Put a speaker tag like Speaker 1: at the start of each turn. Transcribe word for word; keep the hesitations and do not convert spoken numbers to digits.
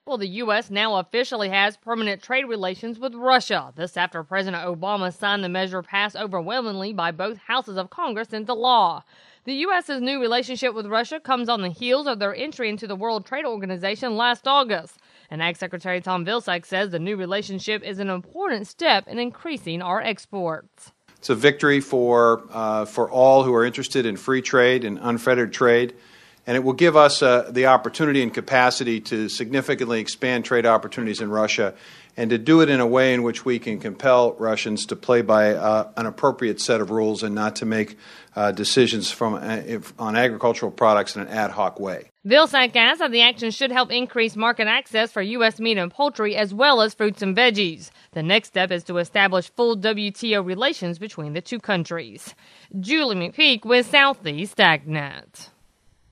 Speaker 1: Well, the U S now officially has permanent trade relations with Russia. This after President Obama signed the measure passed overwhelmingly by both houses of Congress into law. The U S's new relationship with Russia comes on the heels of their entry into the World Trade Organization last August. And Ag Secretary Tom Vilsack says the new relationship is an important step in increasing our exports.
Speaker 2: It's a victory for uh, for all who are interested in free trade and unfettered trade, and it will give us uh, the opportunity and capacity to significantly expand trade opportunities in Russia and to do it in a way in which we can compel Russians to play by uh, an appropriate set of rules and not to make uh, decisions from uh, if, on agricultural products in an ad hoc way.
Speaker 1: Vilsack adds that the action should help increase market access for U S meat and poultry as well as fruits and veggies. The next step is to establish full W T O relations between the two countries. Julie McPeak with Southeast AgNet.